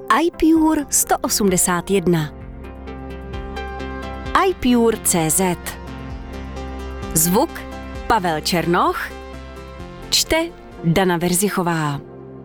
iPure 181. iPure.cz. Zvuk Pavel Černoch. Čte Dana Verzichová.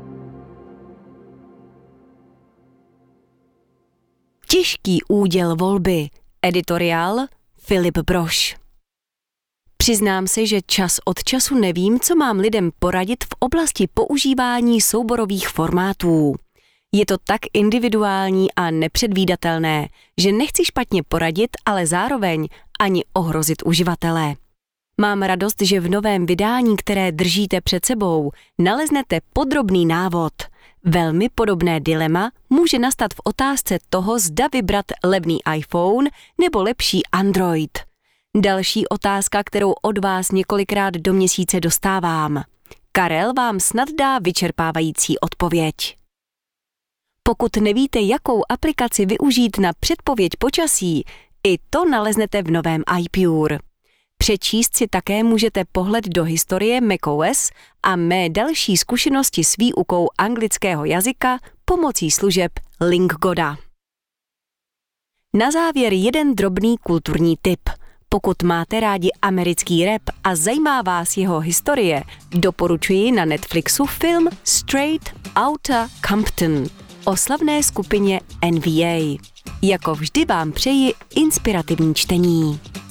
Těžký úděl volby. Editoriál Filip Brož. Přiznám se, že čas od času nevím, co mám lidem poradit v oblasti používání souborových formátů. Je to tak individuální a nepředvídatelné, že nechci špatně poradit, ale zároveň ani ohrozit uživatele. Mám radost, že v novém vydání, které držíte před sebou, naleznete podrobný návod. Velmi podobné dilema může nastat v otázce toho, zda vybrat levný iPhone nebo lepší Android. Další otázka, kterou od vás několikrát do měsíce dostávám. Karel vám snad dá vyčerpávající odpověď. Pokud nevíte, jakou aplikaci využít na předpověď počasí, i to naleznete v novém iPure. Přečíst si také můžete pohled do historie macOS a mé další zkušenosti s výukou anglického jazyka pomocí služeb LinkGoda. Na závěr jeden drobný kulturní tip. Pokud máte rádi americký rap a zajímá vás jeho historie, doporučuji na Netflixu film Straight Outta Compton o slavné skupině NBA. Jako vždy vám přeji inspirativní čtení.